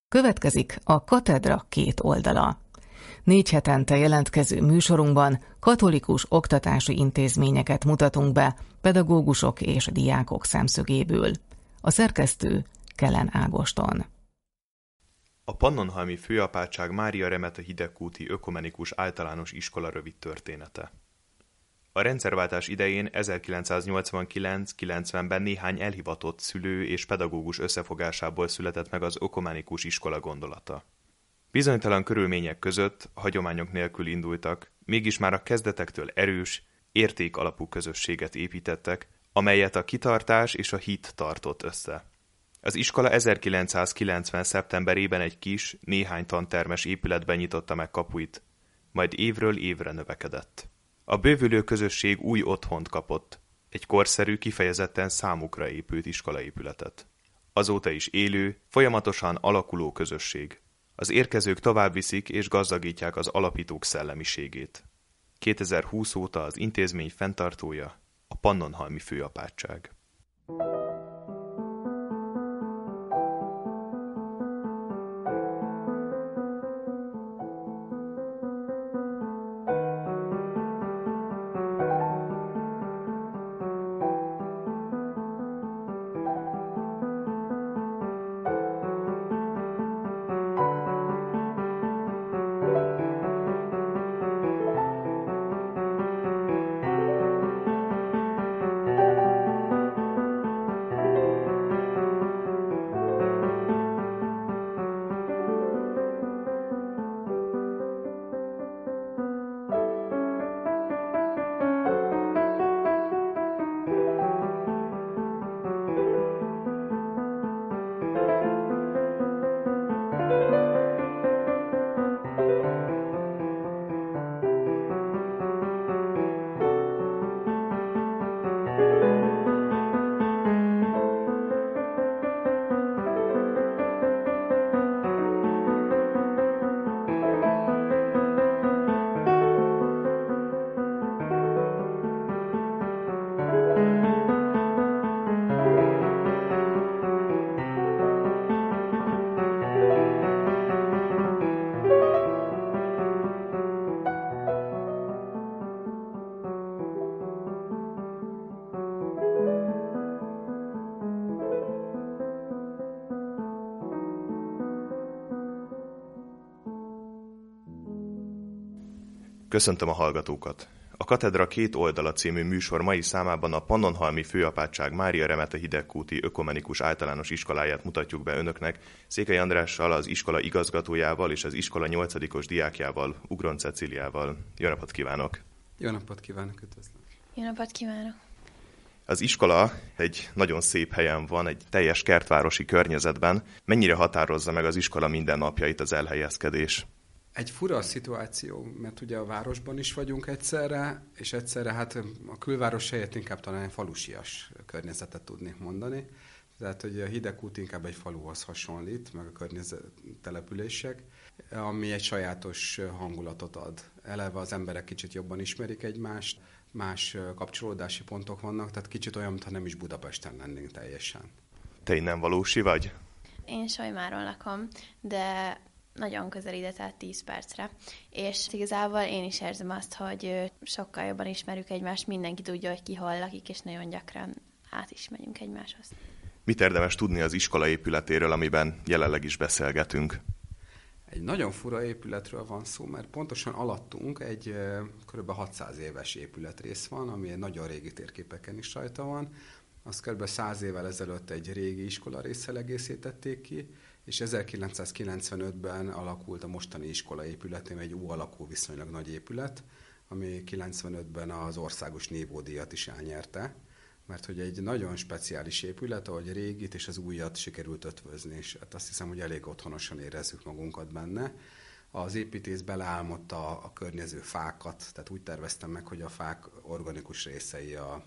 Következik a Katedra két oldala. 4 hetente jelentkező műsorunkban katolikus oktatási intézményeket mutatunk be pedagógusok és diákok szemszögéből. A szerkesztő Kelen Ágoston. A Pannonhalmi Főapátság Mária Remete Hidegkúti Ökumenikus Általános Iskola rövid története. A rendszerváltás idején 1989-90-ben néhány elhivatott szülő és pedagógus összefogásából született meg az ökumenikus iskola gondolata. Bizonytalan körülmények között, hagyományok nélkül indultak, mégis már a kezdetektől erős, értékalapú közösséget építettek, amelyet a kitartás és a hit tartott össze. Az iskola 1990. szeptemberében egy kis, néhány tantermes épületben nyitotta meg kapuit, majd évről évre növekedett. A bővülő közösség új otthont kapott, egy korszerű, kifejezetten számukra épült iskolaépületet. Azóta is élő, folyamatosan alakuló közösség. Az érkezők továbbviszik és gazdagítják az alapítók szellemiségét. 2020 óta az intézmény fenntartója a Pannonhalmi Főapátság. Köszöntöm a hallgatókat! A Katedra két oldala című műsor mai számában a Pannonhalmi Főapátság Mária Remete Hidegkúti Ökumenikus Általános Iskoláját mutatjuk be önöknek, Székely Andrással, az iskola igazgatójával és az iskola 8-os diákjával, Ugron Cecíliával. Jó napot kívánok! Jó napot kívánok, üdvözlöm! Jó napot kívánok! Az iskola egy nagyon szép helyen van, egy teljes kertvárosi környezetben. Mennyire határozza meg az iskola mindennapjait az elhelyezkedés? Egy fura a szituáció, mert ugye a városban is vagyunk egyszerre, és egyszerre hát a külváros helyett inkább talán egy falusias környezetet tudnék mondani. Tehát, hogy a Hidegkút inkább egy faluhoz hasonlít, meg a környezet települések, ami egy sajátos hangulatot ad. Eleve az emberek kicsit jobban ismerik egymást, más kapcsolódási pontok vannak, tehát kicsit olyan, mintha nem is Budapesten lennénk teljesen. Te innen valósi vagy? Én Solymáron lakom, de nagyon közel ide, tehát 10 percre. És igazából én is érzem azt, hogy sokkal jobban ismerjük egymást, mindenki tudja, hogy ki hol lakik, és nagyon gyakran át is megyünk egymáshoz. Mit érdemes tudni az iskola épületéről, amiben jelenleg is beszélgetünk? Egy nagyon fura épületről van szó, mert pontosan alattunk egy kb. 600 éves épületrész van, ami egy nagyon régi térképeken is rajta van. Azt kb. 100 évvel ezelőtt egy régi iskola résszel egészítették ki, és 1995-ben alakult a mostani iskola épületén egy U-alakú viszonylag nagy épület, ami 95-ben az országos nívódíjat is elnyerte, mert hogy egy nagyon speciális épület, ahogy a régit és az újat sikerült ötvözni, és hát azt hiszem, hogy elég otthonosan érezzük magunkat benne. Az építész beleálmodta a környező fákat, tehát úgy terveztem meg, hogy a fák organikus részei a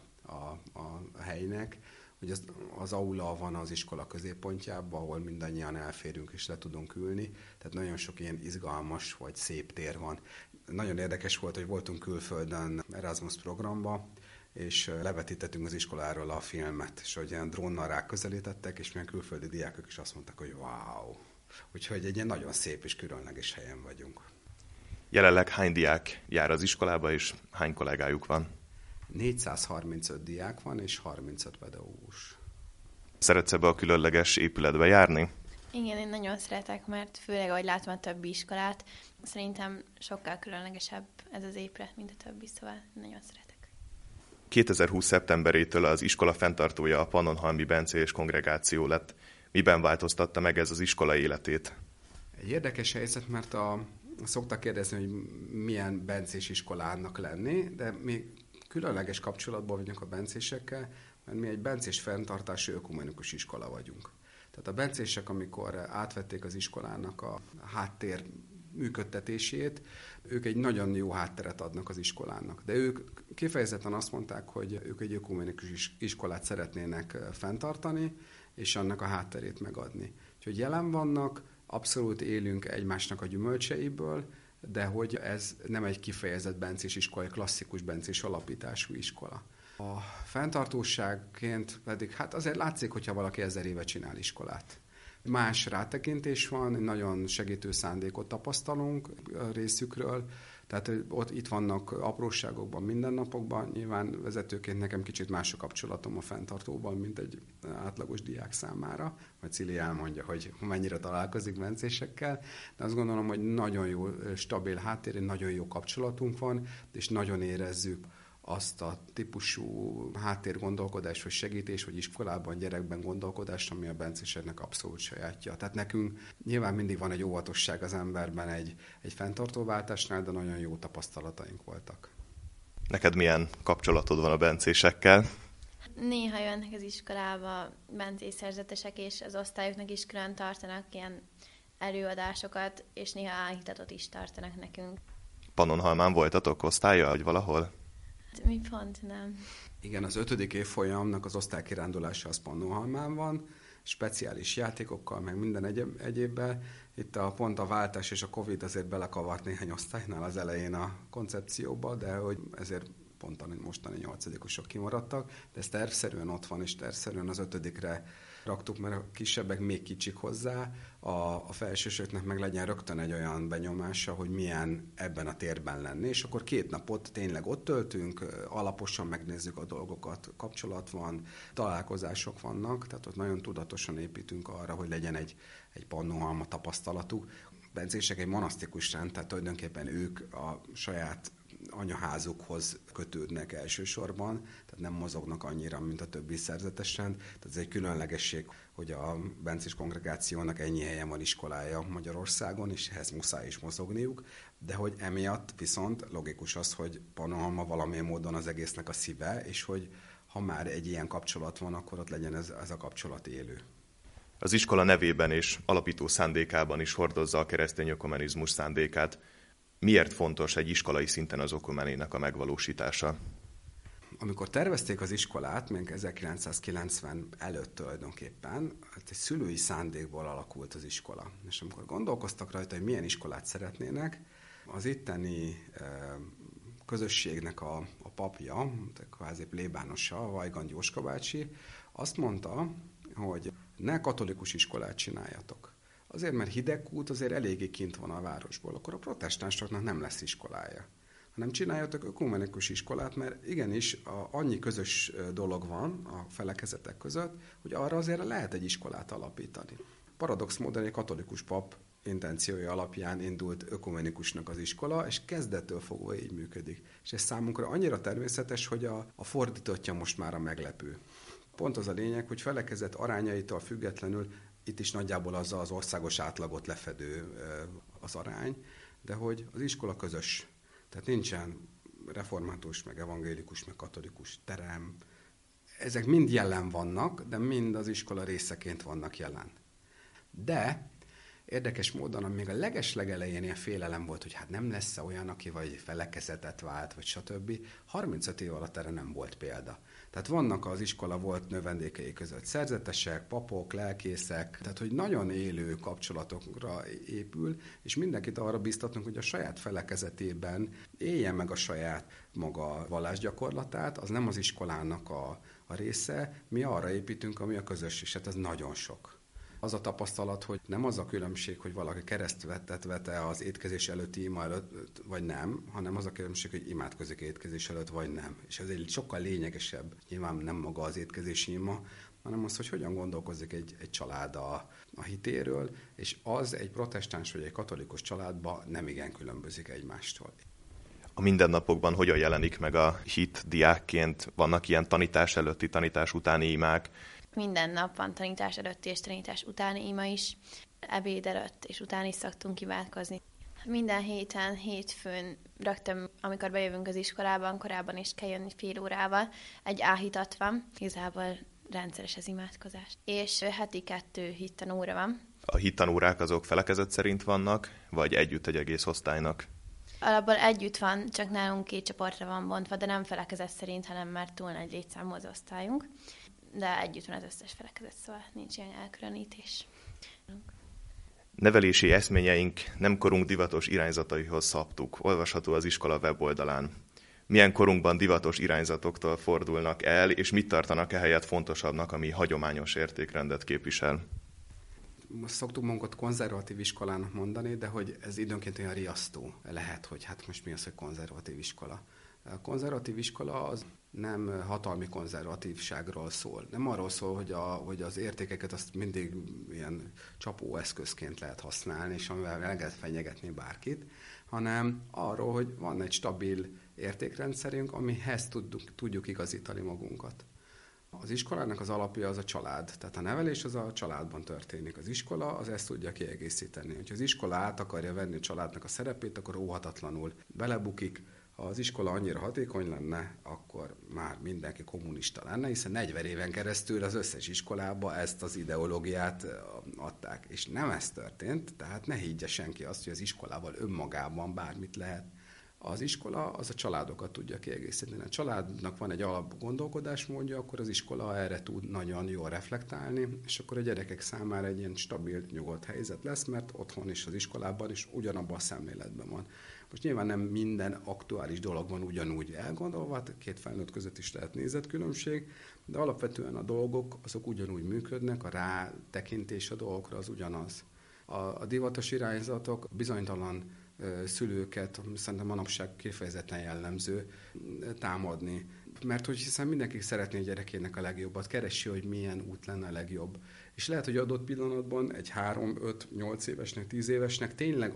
helynek, hogy az aula van az iskola középpontjában, ahol mindannyian elférünk és le tudunk ülni, tehát nagyon sok ilyen izgalmas vagy szép tér van. Nagyon érdekes volt, hogy voltunk külföldön Erasmus programba, és levetítettünk az iskoláról a filmet, és hogy ilyen drónnal ráközelítettek, és milyen külföldi diákok is azt mondták, hogy wow. Úgyhogy egy ilyen nagyon szép és különleges helyen vagyunk. Jelenleg hány diák jár az iskolába, és hány kollégájuk van? 435 diák van, és 35 pedagógus. Szeretsz ebbe a különleges épületbe járni? Igen, én nagyon szeretek, mert főleg, ahogy látom a többi iskolát, szerintem sokkal különlegesebb ez az épület, mint a többi, szóval nagyon szeretek. 2020. szeptemberétől az iskola fenntartója a Pannonhalmi Bencés Kongregáció lett. Miben változtatta meg ez az iskola életét? Egy érdekes helyzet, mert szoktak kérdezni, hogy milyen bencés iskolának lenni, de mi különleges kapcsolatban vagyunk a bencésekkel, mert mi egy bencés fenntartási ökumenikus iskola vagyunk. Tehát a bencések, amikor átvették az iskolának a háttér működtetését, ők egy nagyon jó hátteret adnak az iskolának. De ők kifejezetten azt mondták, hogy ők egy ökumenikus iskolát szeretnének fenntartani, és annak a hátterét megadni. Úgyhogy jelen vannak, abszolút élünk egymásnak a gyümölcseiből, de hogy ez nem egy kifejezett bencés iskola, egy klasszikus bencés alapítású iskola. A fenntartóságként pedig hát azért látszik, hogyha valaki 1000 éve csinál iskolát. Más rátekintés van, nagyon segítő szándékot tapasztalunk a részükről, tehát itt vannak apróságokban, mindennapokban. Nyilván vezetőként nekem kicsit más a kapcsolatom a fenntartóban, mint egy átlagos diák számára. Majd Cili elmondja, hogy mennyire találkozik bencésekkel. De azt gondolom, hogy nagyon jó, stabil háttér, nagyon jó kapcsolatunk van, és nagyon érezzük azt a típusú háttérgondolkodás, vagy segítés, vagy iskolában, gyerekben gondolkodás, ami a bencéseknek abszolút sajátja. Tehát nekünk nyilván mindig van egy óvatosság az emberben egy fenntartóváltásnál, de nagyon jó tapasztalataink voltak. Neked milyen kapcsolatod van a bencésekkel? Néha jönnek az iskolába bencés szerzetesek, és az osztályoknak is külön tartanak ilyen előadásokat, és néha áhítatot is tartanak nekünk. Pannonhalmán voltatok osztálya, vagy valahol? Mi pont nem. Igen, az 5. évfolyamnak az osztálykirándulása az Pannonhalmán van, speciális játékokkal, meg minden egyébben. Itt pont a váltás és a Covid azért belekavart néhány osztálynál az elején a koncepcióba, de hogy ezért pont a mostani 8-osok kimaradtak, de ez tervszerűen ott van, és tervszerűen az 5-re raktuk, mert a kisebbek még kicsik hozzá, a felsősöknek meg legyen rögtön egy olyan benyomása, hogy milyen ebben a térben lenni, és akkor 2 napot tényleg ott töltünk, alaposan megnézzük a dolgokat, kapcsolat van, találkozások vannak, tehát ott nagyon tudatosan építünk arra, hogy legyen egy Pannonhalma tapasztalatuk. Bencések egy monasztikus rend, tehát tulajdonképpen ők a saját anyaházukhoz kötődnek elsősorban, tehát nem mozognak annyira, mint a többi szerzetes rend. Tehát ez egy különlegesség, hogy a bencés kongregációnak ennyi helyen van iskolája Magyarországon, és ehhez muszáj is mozogniuk, de hogy emiatt viszont logikus az, hogy Pannonhalma valamilyen módon az egésznek a szíve, és hogy ha már egy ilyen kapcsolat van, akkor ott legyen ez a kapcsolat élő. Az iskola nevében és alapító szándékában is hordozza a keresztény ökumenizmus szándékát. Miért fontos egy iskolai szinten az ökumenének a megvalósítása? Amikor tervezték az iskolát, még 1990 előtt tulajdonképpen, hát egy szülői szándékból alakult az iskola. És amikor gondolkoztak rajta, hogy milyen iskolát szeretnének, az itteni közösségnek a papja, kvázi plébánosa, Vajgand Jóska bácsi, azt mondta, hogy ne katolikus iskolát csináljatok. Azért, mert Hidegkút azért eléggé kint van a városból, akkor a protestánsoknak nem lesz iskolája. Hanem csináljatok ökumenikus iskolát, mert igenis annyi közös dolog van a felekezetek között, hogy arra azért lehet egy iskolát alapítani. Paradox módon egy katolikus pap intenciója alapján indult ökumenikusnak az iskola, és kezdettől fogva így működik. És ez számunkra annyira természetes, hogy a fordítottja most már a meglepő. Pont az a lényeg, hogy felekezet arányaitól függetlenül itt is nagyjából az országos átlagot lefedő az arány, de hogy az iskola közös. Tehát nincsen református, meg evangélikus, meg katolikus terem. Ezek mind jelen vannak, de mind az iskola részeként vannak jelen. De érdekes módon, még a legeslegelején ilyen félelem volt, hogy hát nem lesz olyan, aki vagy felekezetet vált, vagy stb. 35 év alatt erre nem volt példa. Tehát vannak az iskola volt növendékei között szerzetesek, papok, lelkészek, tehát hogy nagyon élő kapcsolatokra épül, és mindenkit arra biztatunk, hogy a saját felekezetében élje meg a saját maga vallásgyakorlatát, az nem az iskolának a része, mi arra építünk, ami a közös, és hát ez nagyon sok. Az a tapasztalat, hogy nem az a különbség, hogy valaki keresztvetet vet-e az étkezés előtti ima előtt, vagy nem, hanem az a különbség, hogy imádkozik étkezés előtt, vagy nem. És ez egy sokkal lényegesebb, nyilván nem maga az étkezési ima, hanem az, hogy hogyan gondolkozik egy család a hitéről, és az egy protestáns vagy egy katolikus családban nem igen különbözik egymástól. A mindennapokban hogyan jelenik meg a hit diákként? Vannak ilyen tanítás előtti, tanítás utáni imák? Minden nap van tanítás előtti és tanítás utáni ima is. Ebéd előtt és után is szoktunk imádkozni. Minden héten, hétfőn rögtön, amikor bejövünk az iskolában, korábban is kell jönni fél órával, egy áhítat van, igazából rendszeres az imádkozás. És heti 2 hittanóra van. A hittanórák azok felekezet szerint vannak, vagy együtt egy egész osztálynak? Alapból együtt van, csak nálunk 2 csoportra van bontva, de nem felekezet szerint, hanem már túl nagy létszámú az osztályunk. De együtt van az összes felekezet, szóval nincs ilyen elkülönítés. Nevelési eszményeink nem korunk divatos irányzataihoz szabtuk, olvasható az iskola weboldalán. Milyen korunkban divatos irányzatoktól fordulnak el, és mit tartanak ehelyett fontosabbnak, ami hagyományos értékrendet képvisel? Most szoktuk magunkat konzervatív iskolának mondani, de hogy ez időnként olyan riasztó lehet, hogy hát most mi az, hogy konzervatív iskola. A konzervatív iskola az nem hatalmi konzervatívságról szól. Nem arról szól, hogy az értékeket azt mindig ilyen csapóeszközként lehet használni, és amivel el lehet fenyegetni bárkit, hanem arról, hogy van egy stabil értékrendszerünk, amihez tudjuk igazítani magunkat. Az iskolának az alapja az a család, tehát a nevelés az a családban történik. Az iskola az ezt tudja kiegészíteni. Ha az iskola át akarja venni a családnak a szerepét, akkor óhatatlanul belebukik. Ha az iskola annyira hatékony lenne, akkor már mindenki kommunista lenne, hiszen 40 éven keresztül az összes iskolába ezt az ideológiát adták. És nem ez történt, tehát ne higgye senki azt, hogy az iskolával önmagában bármit lehet. Az iskola az a családokat tudja kiegészíteni. A családnak van egy alap gondolkodásmódja, akkor az iskola erre tud nagyon jól reflektálni, és akkor a gyerekek számára egy ilyen stabil, nyugodt helyzet lesz, mert otthon is, az iskolában is ugyanabban a szemléletben van. Most nyilván nem minden aktuális dolog van ugyanúgy elgondolva, 2 felnőtt között is lehet nézetkülönbség, de alapvetően a dolgok azok ugyanúgy működnek, a rátekintés a dolgokra az ugyanaz. A divatos irányzatok bizonytalan szülőket, szerintem manapság kifejezetten jellemző támadni. Mert hogy hiszen mindenki szeretné a gyerekének a legjobbat, keresi, hogy milyen út lenne a legjobb. És lehet, hogy adott pillanatban egy 3, 5, 8 évesnek, 10 évesnek tényleg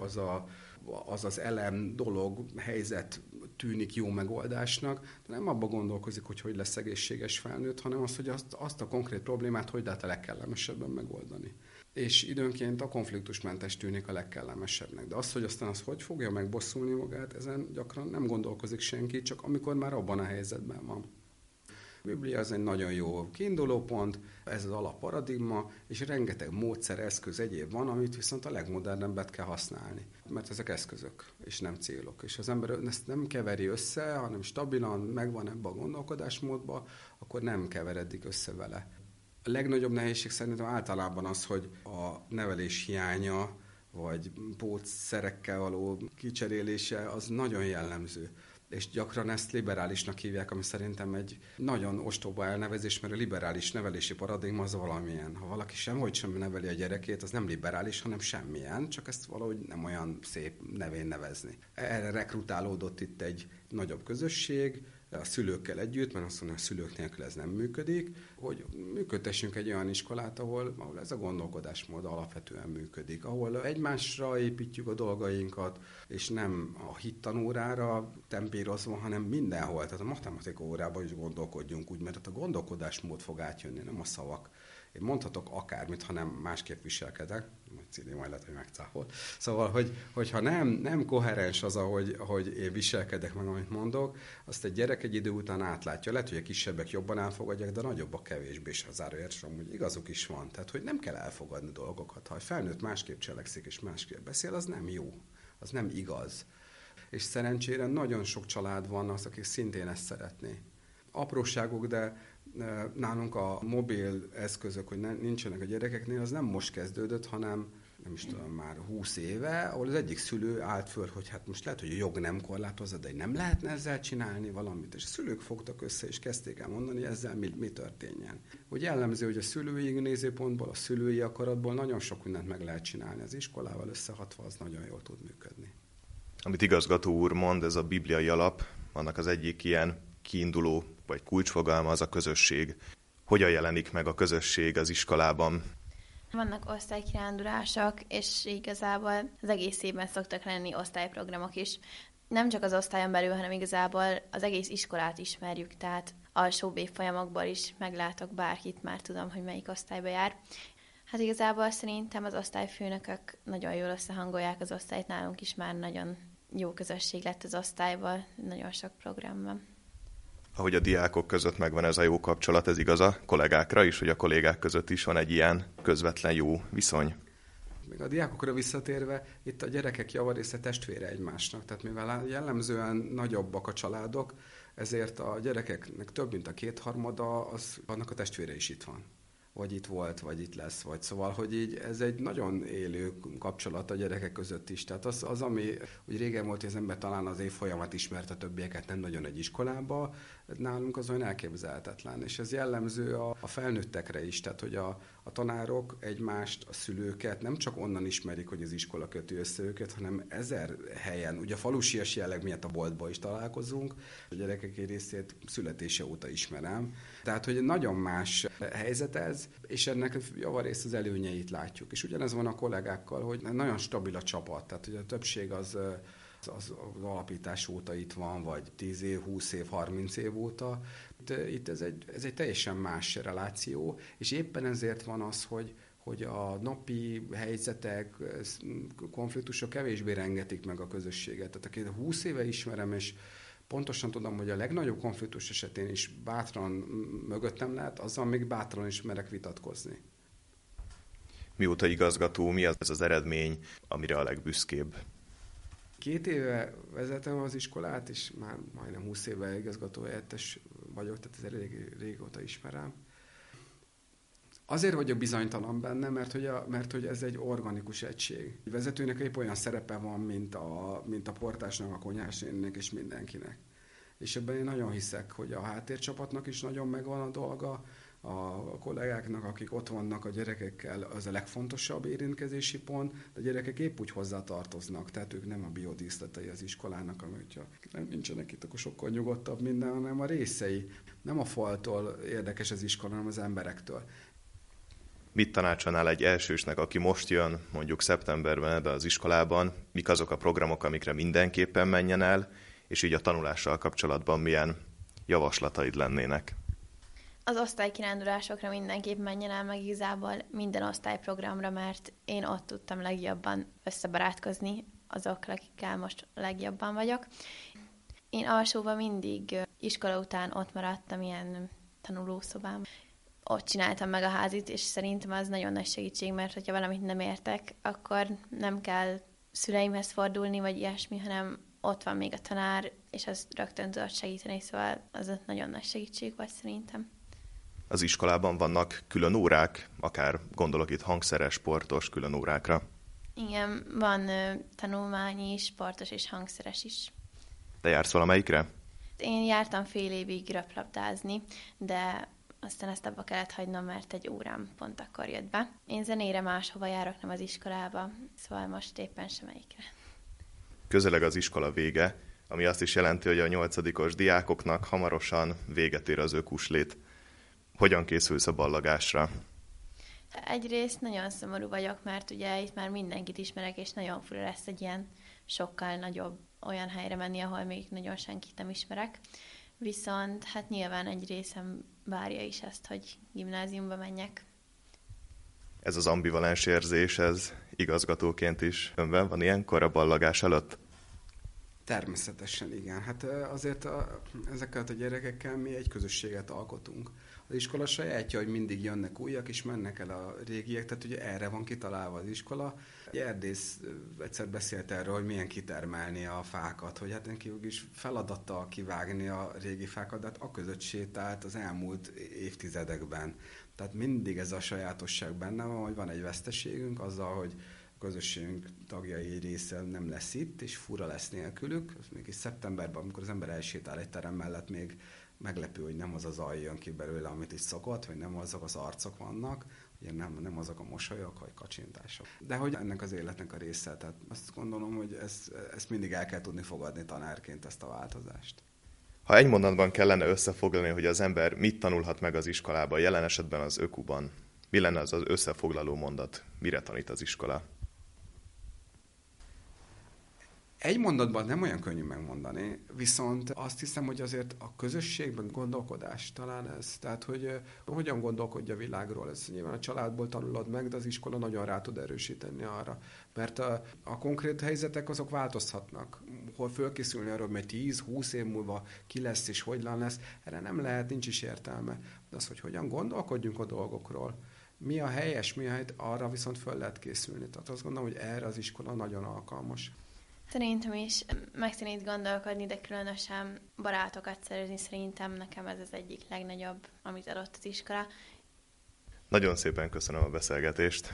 az elem, dolog, helyzet tűnik jó megoldásnak, de nem abba gondolkozik, hogy lesz egészséges felnőtt, hanem hogy azt a konkrét problémát hogy lehet a legkellemesebben megoldani. És időnként a konfliktusmentes tűnik a legkellemesebbnek. De az, hogy aztán az hogy fogja megbosszulni magát, ezen gyakran nem gondolkozik senki, csak amikor már abban a helyzetben van. A Biblia az egy nagyon jó kiindulópont, ez az alapparadigma, és rengeteg módszer, eszköz, egyéb van, amit viszont a legmodernebbet kell használni. Mert ezek eszközök, és nem célok. És az ember ezt nem keveri össze, hanem stabilan megvan ebbe a gondolkodásmódba, akkor nem keveredik össze vele. A legnagyobb nehézség szerintem általában az, hogy a nevelés hiánya, vagy pótszerekkel való kicserélése az nagyon jellemző. És gyakran ezt liberálisnak hívják, ami szerintem egy nagyon ostoba elnevezés, mert a liberális nevelési paradigma az valamilyen. Ha valaki semhogy sem neveli a gyerekét, az nem liberális, hanem semmilyen, csak ezt valahogy nem olyan szép nevén nevezni. Erre rekrutálódott itt egy nagyobb közösség, a szülőkkel együtt, mert azt mondja, a szülők nélkül ez nem működik, hogy működtessünk egy olyan iskolát, ahol ez a gondolkodásmód alapvetően működik, ahol egymásra építjük a dolgainkat, és nem a hittanórára tempírozva, hanem mindenhol, tehát a matematika órában is gondolkodjunk úgy, mert a gondolkodásmód fog átjönni, nem a szavak. Én mondhatok akármit, ha nem másképp viselkedek, majd CD majd lehet, hogy megcáfol. Szóval, hogyha nem koherens az, ahogy én viselkedek meg, amit mondok, azt egy gyerek egy idő után átlátja. Lehet, hogy a kisebbek jobban elfogadják, de nagyobbak kevésbé, és az zárójelzésem, hogy igazuk is van. Tehát, hogy nem kell elfogadni dolgokat. Ha egy felnőtt másképp cselekszik és másképp beszél, az nem jó. Az nem igaz. És szerencsére nagyon sok család van az, aki szintén ezt szeretné. Apróságok, de nálunk a mobil eszközök, hogy nincsenek a gyerekeknél, az nem most kezdődött, hanem nem is tudom, már 20 éve, ahol az egyik szülő állt föl, hogy hát most lehet, hogy a jog nem korlátozza, de nem lehetne ezzel csinálni valamit. És a szülők fogtak össze, és kezdték el mondani, ezzel mi történjen. Hogy jellemző, hogy a szülői nézőpontból, a szülői akaratból nagyon sok mindent meg lehet csinálni. Az iskolával összehatva az nagyon jól tud működni. Amit igazgató úr mond, ez a bibliai alap, annak az egyik ilyen kiinduló vagy kulcsfogalma az a közösség. Hogyan jelenik meg a közösség az iskolában? Vannak osztálykirándulások, és igazából az egész évben szoktak lenni osztályprogramok is. Nem csak az osztályon belül, hanem igazából az egész iskolát ismerjük, tehát alsóbb évfolyamokból is meglátok bárkit, már tudom, hogy melyik osztályba jár. Hát igazából szerintem az osztályfőnökök nagyon jól összehangolják az osztályt, nálunk is már nagyon jó közösség lett az osztályban, nagyon sok programban. Ahogy a diákok között megvan ez a jó kapcsolat, ez igaz a kollégákra is, hogy a kollégák között is van egy ilyen közvetlen jó viszony. Még a diákokra visszatérve, itt a gyerekek javarésze testvére egymásnak, tehát mivel jellemzően nagyobbak a családok, ezért a gyerekeknek több mint a 2/3 annak a testvére is itt van. Vagy itt volt, vagy itt lesz, vagy szóval, hogy így ez egy nagyon élő kapcsolat a gyerekek között is. Tehát az ami úgy régen volt, hogy az ember talán az évfolyamat ismert, a többieket nem nagyon egy iskolába, nálunk az olyan elképzelhetetlen. És ez jellemző a felnőttekre is, tehát hogy a tanárok egymást, a szülőket nem csak onnan ismerik, hogy az iskola köti össze őket, hanem 1000 helyen, ugye a falusias jelleg miatt a boltba is találkozunk, a gyerekek egy részét születése óta ismerem. Tehát, hogy nagyon más helyzet ez, és ennek javarészt az előnyeit látjuk. És ugyanez van a kollégákkal, hogy nagyon stabil a csapat, tehát hogy a többség az alapítás óta itt van, vagy 10 év, 20 év, 30 év óta. Itt ez egy teljesen más reláció, és éppen ezért van az, hogy a napi helyzetek, konfliktusok kevésbé rengetik meg a közösséget. Tehát akit 20 éve ismerem, és pontosan tudom, hogy a legnagyobb konfliktus esetén is bátran mögöttem lehet, azzal még bátran is merek vitatkozni. Mióta igazgató, mi az az eredmény, amire a legbüszkébb? 2 éve vezetem az iskolát, és már majdnem 20 éve igazgatóhelyettes vagyok, tehát ez elég régóta ismerem. Azért vagyok bizonytalan benne, mert hogy ez egy organikus egység. A vezetőnek épp olyan szerepe van, mint a portásnak, a konyhásnéninek és mindenkinek. És ebben én nagyon hiszek, hogy a háttércsapatnak is nagyon megvan a dolga, a kollégáknak, akik ott vannak a gyerekekkel, az a legfontosabb érintkezési pont, de a gyerekek épp úgy hozzátartoznak, tehát ők nem a biodíszletei az iskolának, hogyha nem nincsenek itt, akkor sokkal nyugodtabb minden, hanem a részei. Nem a faltól érdekes az iskola, hanem az emberektől. Mit tanácsolnál egy elsősnek, aki most jön, mondjuk szeptemberben ebbe az iskolában, mik azok a programok, amikre mindenképpen menjen el, és így a tanulással kapcsolatban milyen javaslataid lennének? Az osztálykirándulásokra mindenképp menjen el, meg igazából minden osztályprogramra, mert én ott tudtam legjobban összebarátkozni azokkal, akikkel most legjobban vagyok. Én alsóban mindig iskola után ott maradtam ilyen tanulószobában. Ott csináltam meg a házit, és szerintem az nagyon nagy segítség, mert hogyha valamit nem értek, akkor nem kell szüleimhez fordulni, vagy ilyesmi, hanem ott van még a tanár, és az rögtön tudott segíteni, szóval az nagyon nagy segítség volt szerintem. Az iskolában vannak külön órák, akár gondolok itt hangszeres, sportos külön órákra. Igen, van tanulmányi, sportos és hangszeres is. Te jársz valamelyikre? Én jártam fél évig röplabdázni, de aztán ezt abba kellett hagynom, mert egy órám pont akkor jött be. Én zenére máshova járok, nem az iskolába, szóval most éppen semmelyikre. Közeleg az iskola vége, ami azt is jelenti, hogy a 8-os diákoknak hamarosan véget ér az ökuslét. Hogyan készülsz a ballagásra? Egyrészt nagyon szomorú vagyok, mert ugye itt már mindenkit ismerek, és nagyon fura lesz egy ilyen sokkal nagyobb olyan helyre menni, ahol még nagyon senkit nem ismerek. Viszont hát nyilván egy részem várja is ezt, hogy gimnáziumba menjek. Ez az ambivalens érzés, ez igazgatóként is önben van ilyenkor a ballagás előtt? Természetesen igen. Hát azért ezekkel a gyerekekkel mi egy közösséget alkotunk. Az iskola sajátja, hogy mindig jönnek újak, és mennek el a régiek, tehát ugye erre van kitalálva az iskola. Erdész egyszer beszélt erről, hogy milyen kitermelni a fákat, hogy hát neki is feladata kivágni a régi fákat, de hát a között sétált az elmúlt évtizedekben. Tehát mindig ez a sajátosság benne van, hogy van egy veszteségünk azzal, hogy közösségünk tagjai egy része nem lesz itt, és fura lesz nélkülük. Mégis szeptemberben, amikor az ember elsétál egy terem mellett, még meglepő, hogy nem az a zaj jön ki belőle, amit is szokott, vagy nem azok az arcok vannak, ugye nem azok a mosolyok, vagy kacsintások. De hogy ennek az életnek a része, tehát azt gondolom, hogy ezt mindig el kell tudni fogadni tanárként, ezt a változást. Ha egy mondatban kellene összefoglalni, hogy az ember mit tanulhat meg az iskolában, jelen esetben az ÖKU-ban, mi lenne az összefoglaló mondat? Mire tanít az iskola? Egy mondatban nem olyan könnyű megmondani, viszont azt hiszem, hogy azért a közösségben gondolkodás talán ez. Tehát, hogy hogyan gondolkodj a világról. Ez nyilván a családból tanulod meg, de az iskola nagyon rá tud erősíteni arra. Mert a konkrét helyzetek azok változhatnak. Hol fölkészülni arra, hogy 10-20 év múlva ki lesz és hogyan lesz, erre nem lehet, nincs is értelme. De az, hogy hogyan gondolkodjunk a dolgokról, mi a helyes, arra viszont föl lehet készülni. Tehát azt gondolom, hogy erre az iskola nagyon alkalmas. Szerintem is megtanít gondolkodni, de különösen barátokat szerezni, szerintem nekem ez az egyik legnagyobb, amit adott az iskola. Nagyon szépen köszönöm a beszélgetést.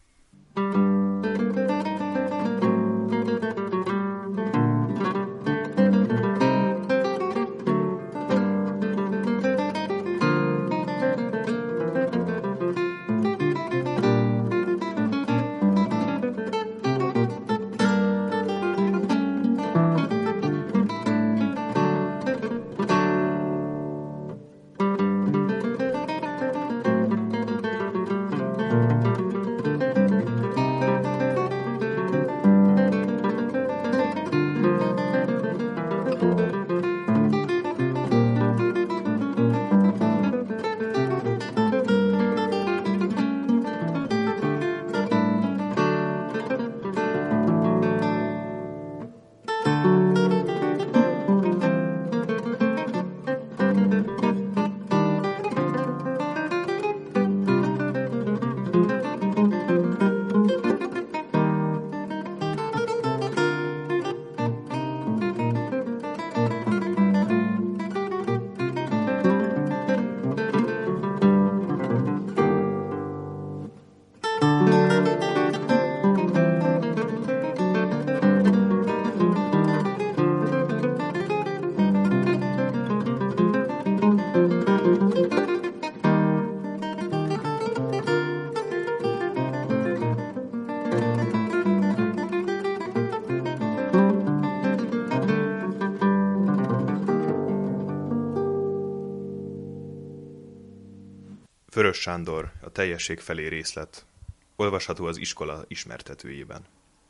Vörös Sándor, a teljesség felé részlet, olvasható az iskola ismertetőjében.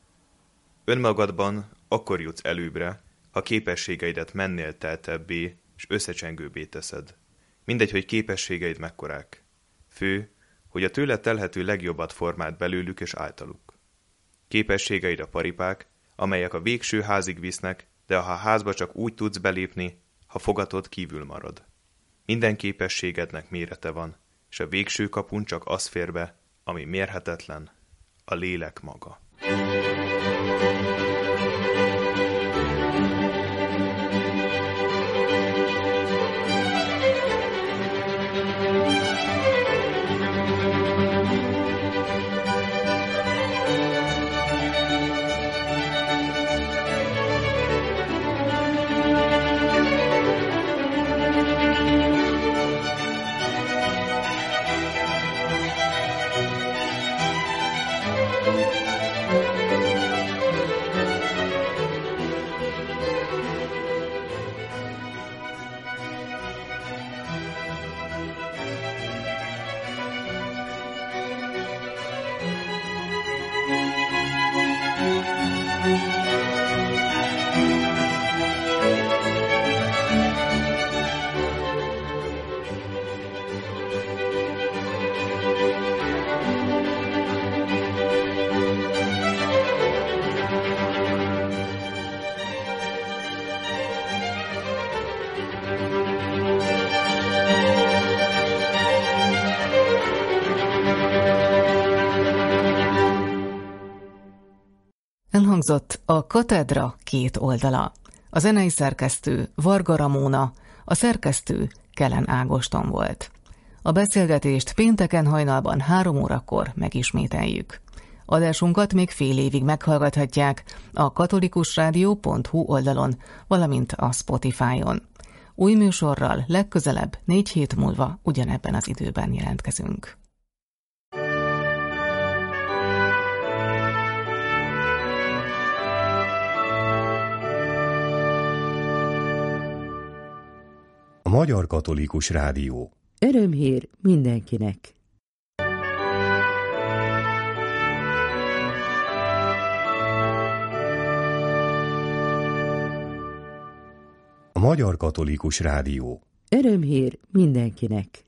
Önmagadban akkor jutsz előbbre, ha képességeidet mennél teltebbé és összecsengőbbé teszed. Mindegy, hogy képességeid mekkorák. Fő, hogy a tőle telhető legjobbat formáld belőlük és általuk. Képességeid a paripák, amelyek a végső házig visznek, de ha a házba csak úgy tudsz belépni, ha fogatod kívül marad. Minden képességednek mérete van, és a végső kapun csak az fér be, ami mérhetetlen, a lélek maga. Elhangzott a Katedra két oldala. A zenei szerkesztő Varga Ramóna, a szerkesztő Kelen Ágoston volt. A beszélgetést pénteken hajnalban 3 órakor megismételjük. Adásunkat még fél évig meghallgathatják a katolikusrádió.hu oldalon, valamint a Spotify-on. Új műsorral legközelebb 4 hét múlva ugyanebben az időben jelentkezünk. A Magyar Katolikus Rádió. Örömhír mindenkinek! A Magyar Katolikus Rádió. Örömhír mindenkinek!